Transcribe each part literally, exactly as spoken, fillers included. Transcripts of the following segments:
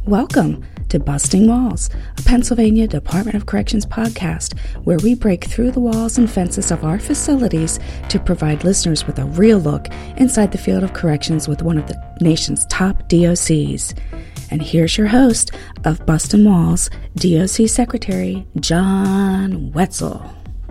Welcome to Busting Walls, a Pennsylvania Department of Corrections podcast where we break through the walls and fences of our facilities to provide listeners with a real look inside the field of corrections with one of the nation's top D O Cs. And here's your host of Busting Walls, D O C Secretary John Wetzel.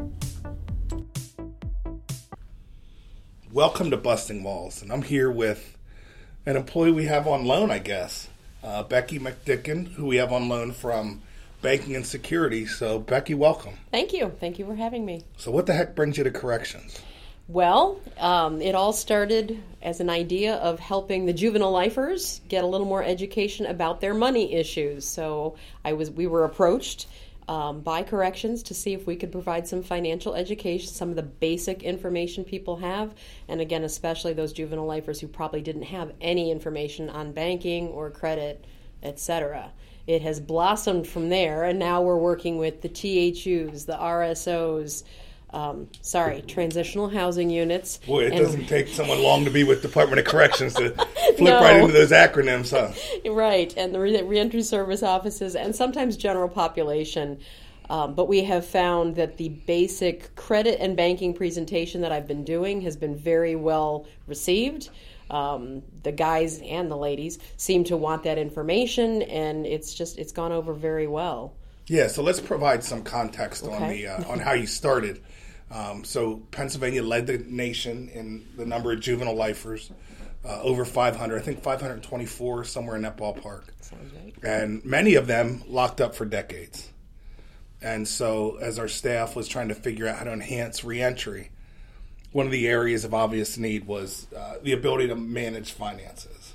Welcome to Busting Walls, and I'm here with an employee we have on loan, I guess. Uh, Becky McDicken, who we have on loan from Banking and Security. So, Becky, welcome. Thank you. Thank you for having me. So, what the heck brings you to corrections? Well, um, it all started as an idea of helping the juvenile lifers get a little more education about their money issues. So, I was we were approached um, by corrections to see if we could provide some financial education, some of the basic information people have, and again, especially those juvenile lifers who probably didn't have any information on banking or credit, et cetera. It has blossomed from there, and now we're working with the T H Us, the R S Os, um, sorry, transitional housing units. Boy, it and, doesn't take someone long to be with Department of Corrections to flip No. right into those acronyms, huh? Right, and the re- reentry service offices, and sometimes general population. Um, but we have found that the basic credit and banking presentation that I've been doing has been very well received. Um, the guys and the ladies seem to want that information, and it's just it's gone over very well. Yeah, so let's provide some context on Okay. the uh, on how you started. Um, so Pennsylvania led the nation in the number of juvenile lifers, uh, over five hundred. I think five hundred twenty-four, somewhere in that ballpark. Sounds right. And many of them locked up for decades. And so as our staff was trying to figure out how to enhance reentry, one of the areas of obvious need was uh, the ability to manage finances.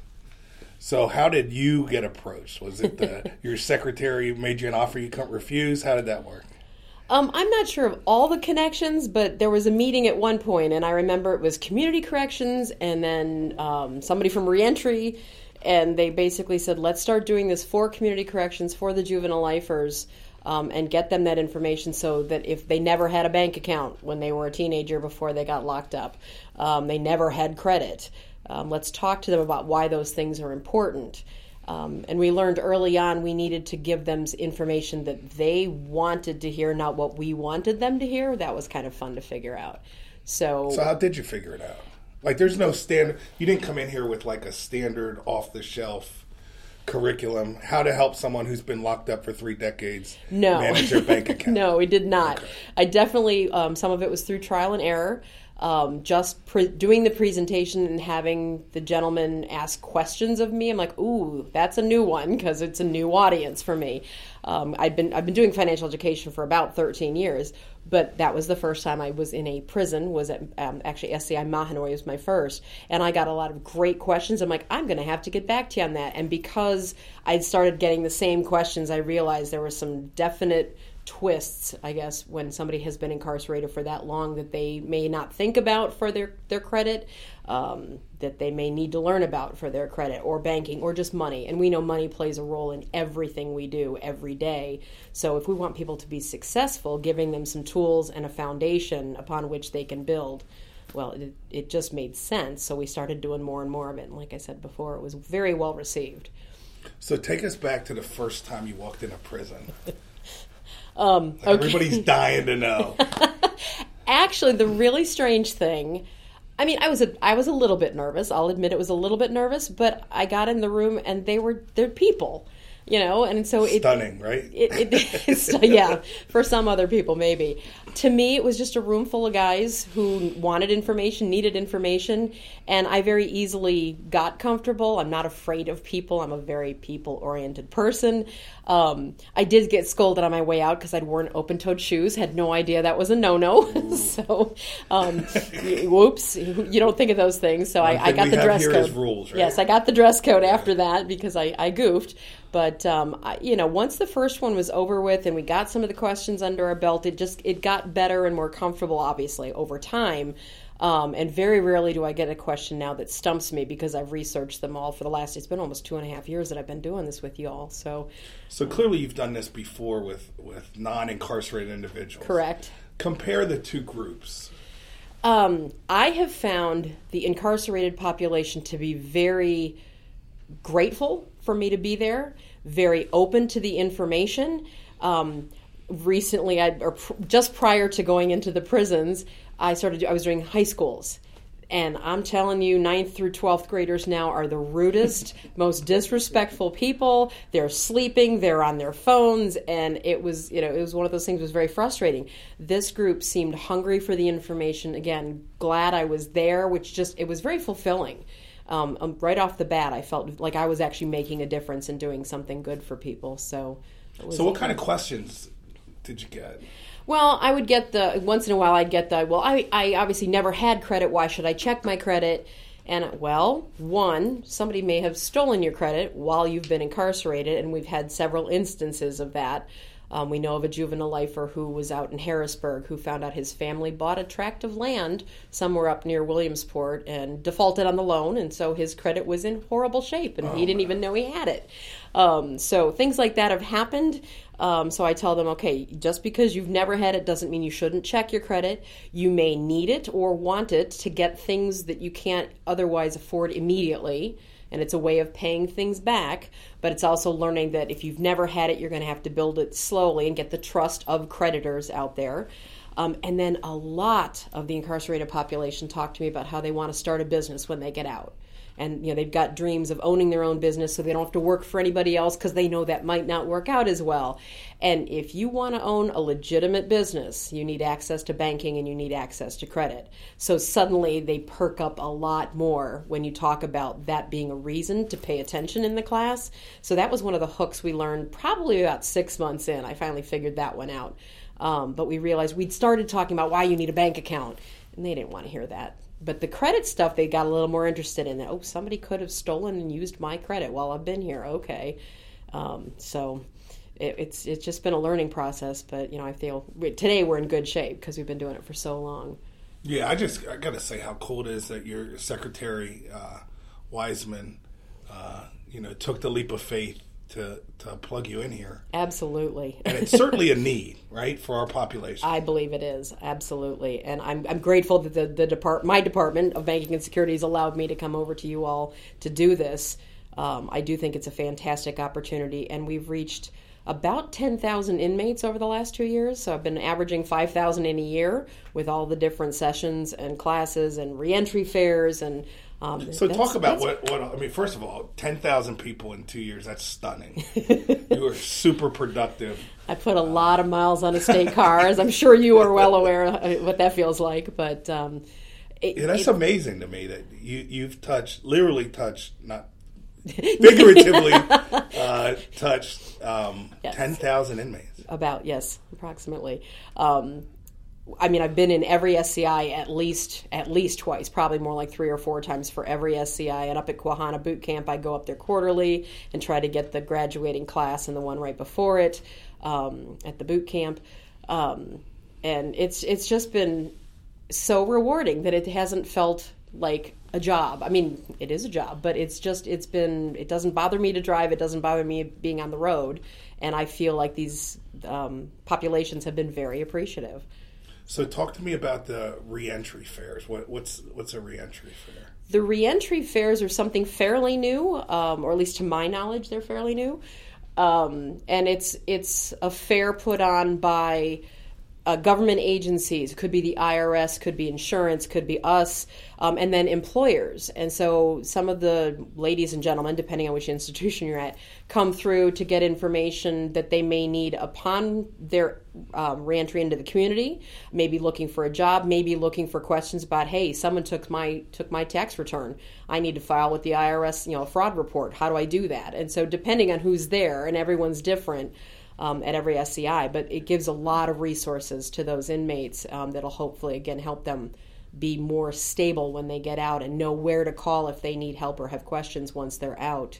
So how did you get approached? Was it the, your secretary made you an offer you couldn't refuse? How did that work? Um, I'm not sure of all the connections, but there was a meeting at one point, and I remember it was community corrections and then um, somebody from reentry, and they basically said, let's start doing this for community corrections for the juvenile lifers um, and get them that information so that if they never had a bank account when they were a teenager before they got locked up, um, they never had credit. Um, let's talk to them about why those things are important. Um, and we learned early on we needed to give them information that they wanted to hear, not what we wanted them to hear. That was kind of fun to figure out. So, So how did you figure it out? Like, there's no standard. You didn't come in here with like a standard off-the-shelf curriculum, how to help someone who's been locked up for three decades no. manage their bank account. No, we did not. Okay. I definitely, um, some of it was through trial and error. Um, just pre- doing the presentation and having the gentleman ask questions of me, I'm like, ooh, that's a new one because it's a new audience for me. Um, I've been I've been doing financial education for about thirteen years, but that was the first time I was in a prison. Was at um, actually S C I Mahanoy was my first, and I got a lot of great questions. I'm like, I'm going to have to get back to you on that. And because I'd started getting the same questions, I realized there was some definite twists, I guess, when somebody has been incarcerated for that long that they may not think about for their, their credit, um, that they may need to learn about for their credit or banking or just money. And we know money plays a role in everything we do every day. So if we want people to be successful, giving them some tools and a foundation upon which they can build, well, it, it just made sense. So we started doing more and more of it. And like I said before, it was very well received. So take us back to the first time you walked into prison. Um, Like okay. Everybody's dying to know. Actually, the really strange thing, I mean, I was a, I was a little bit nervous. I'll admit it was a little bit nervous, but I got in the room and they were, they're people, you know, and so it... Stunning, right? It, it, it's, yeah, for some other people, maybe. To me, it was just a room full of guys who wanted information, needed information, and I very easily got comfortable. I'm not afraid of people. I'm a very people-oriented person. Um, I did get scolded on my way out because I'd worn open-toed shoes, had no idea that was a no-no. so, um, whoops, you don't think of those things. So I, I got the dress code. Rules, right? Yes, I got the dress code after that because I, I goofed. But, um, I, you know, once the first one was over with and we got some of the questions under our belt, it just it got better and more comfortable, obviously, over time. Um, and very rarely do I get a question now that stumps me because I've researched them all for the last, it's been almost two and a half years that I've been doing this with you all. So, so clearly you've done this before with, with non-incarcerated individuals. Correct. Compare the two groups. Um, I have found the incarcerated population to be very grateful for me to be there, very open to the information. Um, recently, I, or pr- just prior to going into the prisons, I started. I was doing high schools. And I'm telling you, ninth through twelfth graders now are the rudest, most disrespectful people. They're sleeping, they're on their phones, and it was, you know, it was one of those things that was very frustrating. This group seemed hungry for the information. Again, glad I was there, which just, it was very fulfilling. Um, um, right off the bat, I felt like I was actually making a difference and doing something good for people. So, it was so what kind of questions did you get? Well, I would get the, once in a while I'd get the, well, I, I obviously never had credit. Why should I check my credit? And, well, one, somebody may have stolen your credit while you've been incarcerated, and we've had several instances of that. Um, we know of a juvenile lifer who was out in Harrisburg who found out his family bought a tract of land somewhere up near Williamsport and defaulted on the loan, and so his credit was in horrible shape, and oh, he didn't even know he had it. Um, so things like that have happened. Um, so I tell them, okay, just because you've never had it doesn't mean you shouldn't check your credit. You may need it or want it to get things that you can't otherwise afford immediately, and it's a way of paying things back, but it's also learning that if you've never had it, you're going to have to build it slowly and get the trust of creditors out there. Um, and then a lot of the incarcerated population talk to me about how they want to start a business when they get out. And, you know, they've got dreams of owning their own business so they don't have to work for anybody else because they know that might not work out as well. And if you want to own a legitimate business, you need access to banking and you need access to credit. So suddenly they perk up a lot more when you talk about that being a reason to pay attention in the class. So that was one of the hooks we learned probably about six months in. I finally figured that one out. Um, but we realized we'd started talking about why you need a bank account, and they didn't want to hear that. But the credit stuff, they got a little more interested in. That. Oh, somebody could have stolen and used my credit while I've been here. Okay. Um, so it, it's it's just been a learning process. But, you know, I feel today we're in good shape because we've been doing it for so long. Yeah, I just I got to say how cool it is that your Secretary uh, Wiseman, uh, you know, took the leap of faith to, to plug you in here. Absolutely. And it's certainly a need, right, for our population. I believe it is, absolutely. And I'm I'm grateful that the, the depart my Department of Banking and Securities allowed me to come over to you all to do this. Um, I do think it's a fantastic opportunity, and we've reached about ten thousand inmates over the last two years. So I've been averaging five thousand in a year with all the different sessions and classes and reentry fairs and Um, so talk about what, what, I mean, first of all, ten thousand people in two years, that's stunning. You are super productive. I put a lot of miles on a state car, as I'm sure you are well aware of what that feels like. But um, it, yeah, that's it, amazing to me that you, you've touched, literally touched, not figuratively, uh, touched um, yes. ten thousand inmates. About, yes, approximately. Um I mean, I've been in every S C I at least at least twice, probably more like three or four times for every S C I. And up at Quahana Boot Camp, I go up there quarterly and try to get the graduating class and the one right before it um, at the boot camp. Um, and it's it's just been so rewarding that it hasn't felt like a job. I mean, it is a job, but it's just, it's been, it doesn't bother me to drive. It doesn't bother me being on the road. And I feel like these um, populations have been very appreciative. So talk to me about the reentry fairs. What, what's what's a reentry fair? The reentry fairs are something fairly new, um, or at least to my knowledge, they're fairly new. Um, and it's it's a fair put on by uh, government agencies. It could be the I R S, could be insurance, could be us, um, and then employers. And so some of the ladies and gentlemen, depending on which institution you're at, come through to get information that they may need upon their um, reentry into the community, maybe looking for a job, maybe looking for questions about, hey, someone took my took my tax return. I need to file with the I R S, you know, a fraud report. How do I do that? And so depending on who's there, and everyone's different um, at every S C I, but it gives a lot of resources to those inmates um, that'll hopefully, again, help them be more stable when they get out and know where to call if they need help or have questions once they're out.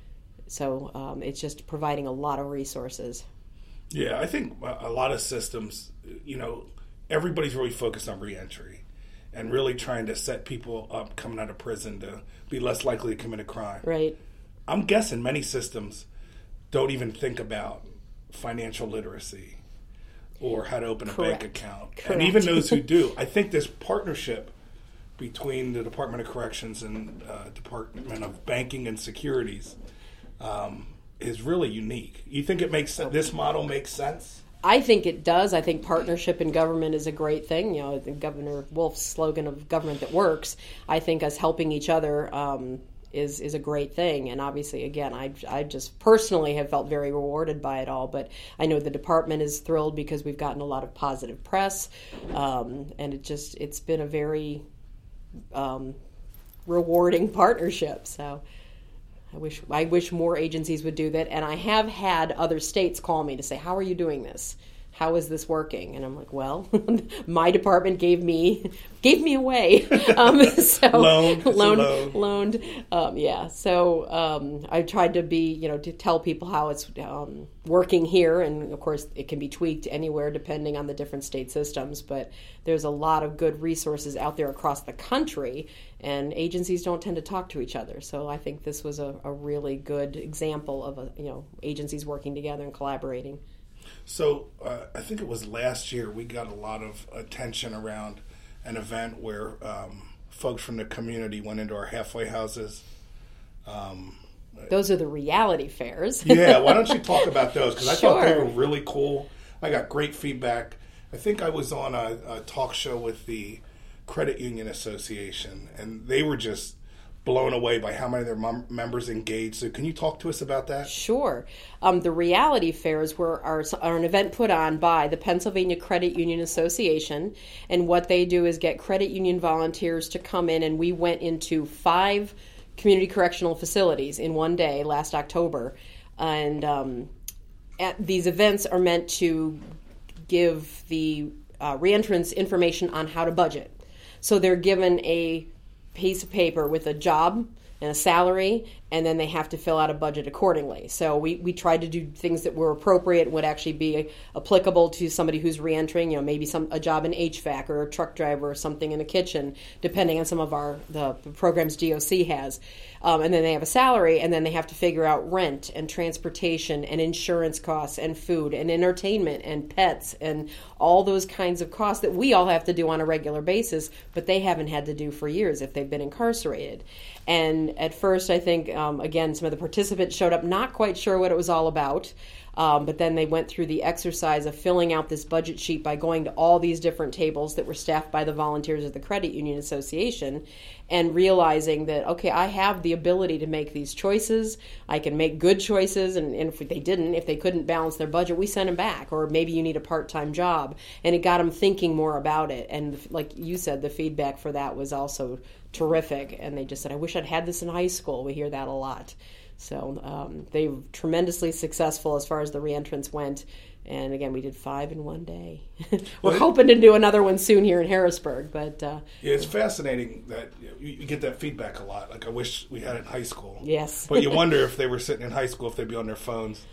So um, it's just providing a lot of resources. Yeah, I think a lot of systems, you know, everybody's really focused on reentry and really trying to set people up coming out of prison to be less likely to commit a crime. Right. I'm guessing many systems don't even think about financial literacy or how to open a Correct. bank account. Correct. And even those who do, I think this partnership between the Department of Corrections and uh, Department of Banking and Securities um, is really unique. You think it makes sense? This model makes sense? I think it does. I think partnership in government is a great thing. You know, the Governor Wolf's slogan of government that works. I think us helping each other um, is is a great thing. And obviously, again, I, I just personally have felt very rewarded by it all. But I know the department is thrilled because we've gotten a lot of positive press. Um, and it just, it's been a very um, rewarding partnership. So I wish I wish more agencies would do that. And I have had other states call me to say, how are you doing this? How is this working? And I'm like, well, my department gave me gave me away. Um, so loaned, loaned, loan. loaned. Um, yeah. So um, I tried to be, you know, to tell people how it's um, working here, and of course it can be tweaked anywhere depending on the different state systems. But there's a lot of good resources out there across the country, and agencies don't tend to talk to each other. So I think this was a, a really good example of a, you know, agencies working together and collaborating. So uh, I think it was last year we got a lot of attention around an event where um, folks from the community went into our halfway houses. Um, those are the reality fairs. Yeah, why don't you talk about those? Because I Sure. thought they were really cool. I got great feedback. I think I was on a, a talk show with the Credit Union Association, and they were just blown away by how many of their mem- members engaged. So can you talk to us about that? Sure. Um, the reality fairs were are, are an event put on by the Pennsylvania Credit Union Association, and what they do is get credit union volunteers to come in, and we went into five community correctional facilities in one day last October, and um, at, these events are meant to give the uh, reentrants information on how to budget. So they're given a piece of paper with a job and a salary, and then they have to fill out a budget accordingly. So we, we tried to do things that were appropriate and would actually be applicable to somebody who's reentering, you know, maybe some a job in H V A C or a truck driver or something in a kitchen, depending on some of our the programs D O C has. Um, and then they have a salary, and then they have to figure out rent and transportation and insurance costs and food and entertainment and pets and all those kinds of costs that we all have to do on a regular basis, but they haven't had to do for years if they've been incarcerated. And at first, I think, um, again, some of the participants showed up not quite sure what it was all about. Um, but then they went through the exercise of filling out this budget sheet by going to all these different tables that were staffed by the volunteers of the Credit Union Association, and realizing that, okay, I have the ability to make these choices. I can make good choices, and, and if they didn't, if they couldn't balance their budget, we sent them back, or maybe you need a part-time job. And it got them thinking more about it. And like you said, the feedback for that was also terrific. And they just said, I wish I'd had this in high school. We hear that a lot. So um, they were tremendously successful as far as the reentrants went. And again, we did five in one day. We're well, hoping to do another one soon here in Harrisburg. But uh, yeah, it's fascinating that you, you get that feedback a lot. Like, I wish we had it in high school. Yes. But you wonder if they were sitting in high school, if they'd be on their phones.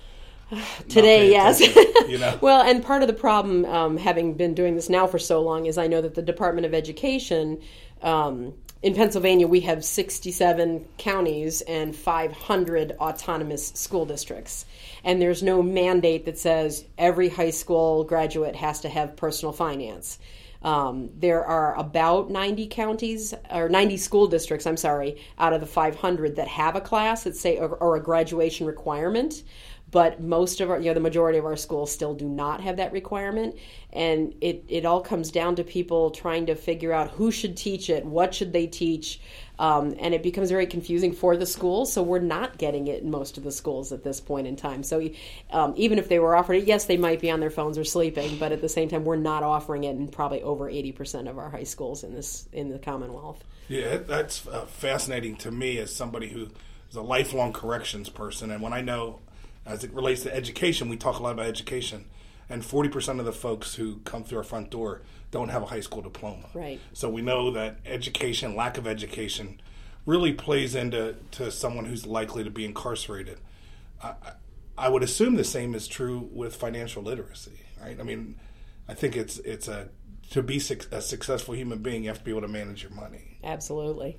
Today, yes. You know? Well, and part of the problem, um, having been doing this now for so long, is I know that the Department of Education, um, in Pennsylvania, we have sixty-seven counties and five hundred autonomous school districts. And there's no mandate that says every high school graduate has to have personal finance. Um, there are about ninety counties, or ninety school districts, I'm sorry, out of the five hundred that have a class that say, or, or a graduation requirement. But most of our, you know, the majority of our schools still do not have that requirement. And it, it all comes down to people trying to figure out who should teach it, what should they teach, um, and it becomes very confusing for the schools. So we're not getting it in most of the schools at this point in time. So um, even if they were offering it, yes, they might be on their phones or sleeping, but at the same time, we're not offering it in probably over eighty percent of our high schools in this in the Commonwealth. Yeah, that's uh, fascinating to me as somebody who is a lifelong corrections person. And when I know, as it relates to education, we talk a lot about education, and forty percent of the folks who come through our front door don't have a high school diploma. Right. So we know that education, lack of education, really plays into to someone who's likely to be incarcerated. I, I would assume the same is true with financial literacy, right? I mean, I think it's it's a to be a successful human being, you have to be able to manage your money. Absolutely.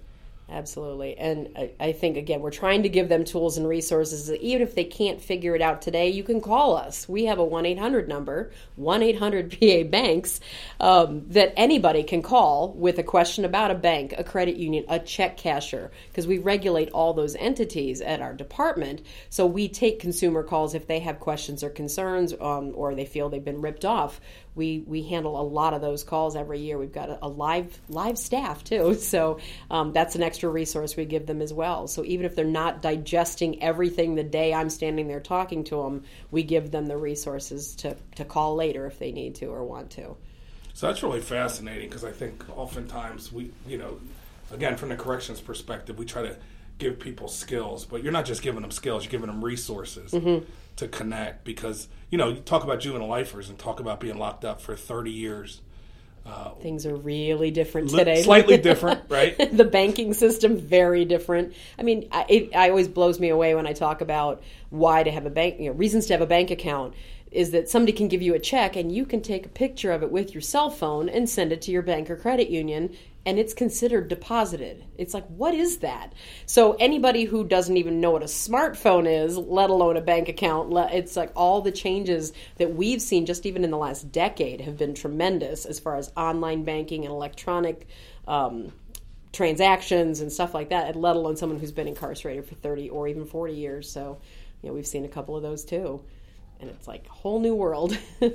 Absolutely. And I, I think, again, we're trying to give them tools and resources that even if they can't figure it out today, you can call us. We have a one eight hundred number, one eight hundred P A Banks, um, that anybody can call with a question about a bank, a credit union, a check casher, because we regulate all those entities at our department. So we take consumer calls if they have questions or concerns, um, or they feel they've been ripped off. We we handle a lot of those calls every year. We've got a, a live live staff too, so um, that's an extra resource we give them as well. So even if they're not digesting everything the day I'm standing there talking to them, we give them the resources to, to call later if they need to or want to. So that's really fascinating because I think oftentimes we, you know, again, from the corrections perspective, we try to give people skills, but you're not just giving them skills, you're giving them resources mm-hmm. to connect because, you know, you talk about juvenile lifers and talk about being locked up for thirty years. Uh, Things are really different today. Slightly different, right? The banking system, very different. I mean, I, it I always blows me away when I talk about why to have a bank, you know, reasons to have a bank account, is that somebody can give you a check and you can take a picture of it with your cell phone and send it to your bank or credit union, and it's considered deposited. It's like, what is that? So anybody who doesn't even know what a smartphone is, let alone a bank account, it's like all the changes that we've seen just even in the last decade have been tremendous as far as online banking and electronic um, transactions and stuff like that, let alone someone who's been incarcerated for thirty or even forty years. So, you know, we've seen a couple of those too. And it's like a whole new world.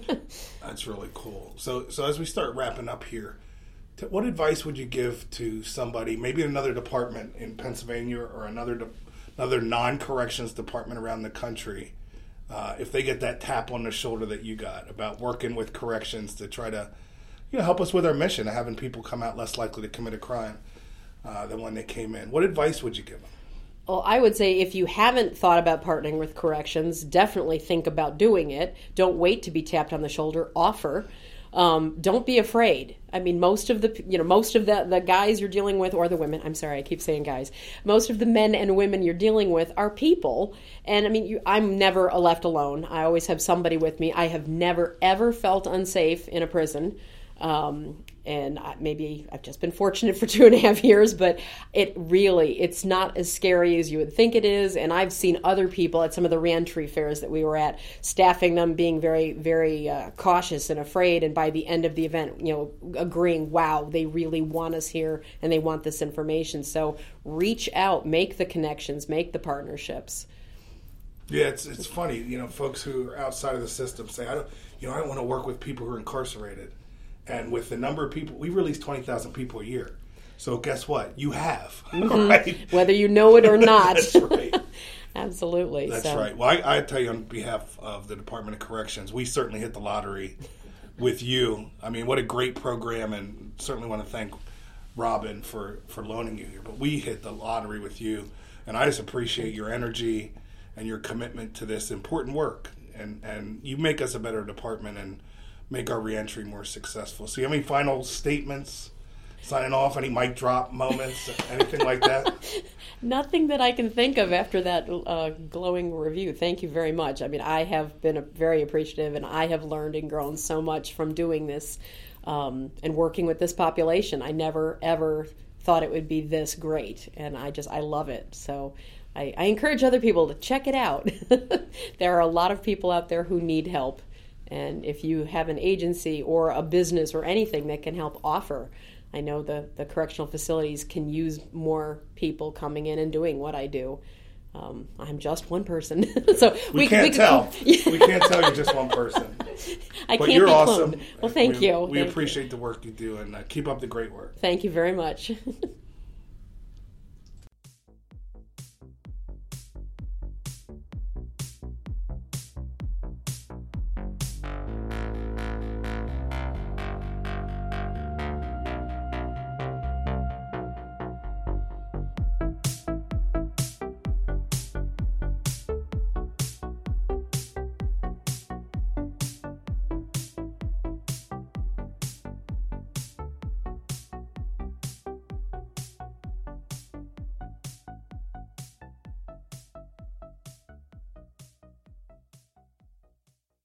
That's really cool. So, so as we start wrapping up here, what advice would you give to somebody, maybe another department in Pennsylvania or another de- another non-corrections department around the country, uh, if they get that tap on the shoulder that you got about working with corrections to try to, you know, help us with our mission of having people come out less likely to commit a crime uh, than when they came in? What advice would you give them? Well, I would say if you haven't thought about partnering with corrections, definitely think about doing it. Don't wait to be tapped on the shoulder. Offer. Um, don't be afraid. I mean, most of the, you know, most of the, the guys you're dealing with, or the women, I'm sorry, I keep saying guys, most of the men and women you're dealing with are people. And I mean, you, I'm never left alone. I always have somebody with me. I have never, ever felt unsafe in a prison. Um, and I, maybe I've just been fortunate for two and a half years, but it really, it's not as scary as you would think it is. And I've seen other people at some of the reentry fairs that we were at, staffing them being very, very uh, cautious and afraid. And by the end of the event, you know, agreeing, wow, they really want us here and they want this information. So reach out, make the connections, make the partnerships. Yeah, it's it's funny, you know, folks who are outside of the system say, I don't, you know, I don't want to work with people who are incarcerated. And with the number of people, we release twenty thousand people a year. So guess what? You have, mm-hmm. right? Whether you know it or not. That's right. Absolutely. That's so. right. Well, I, I tell you on behalf of the Department of Corrections, we certainly hit the lottery with you. I mean, what a great program, and certainly want to thank Robin for, for loaning you here. But we hit the lottery with you, and I just appreciate your energy and your commitment to this important work. And, and you make us a better department and make our reentry more successful. So you have any final statements, signing off, any mic drop moments, anything like that? Nothing that I can think of after that uh, glowing review. Thank you very much. I mean, I have been a, very appreciative, and I have learned and grown so much from doing this um, and working with this population. I never, ever thought it would be this great, and I just, I love it. So I, I encourage other people to check it out. There are a lot of people out there who need help. And if you have an agency or a business or anything that can help offer, I know the, the correctional facilities can use more people coming in and doing what I do. Um, I'm just one person. so we, we can't we, tell. we can't tell you're just one person. I but can't you're be awesome. Cloned. Well, thank we, you. We thank appreciate you. the work you do, and uh, keep up the great work. Thank you very much.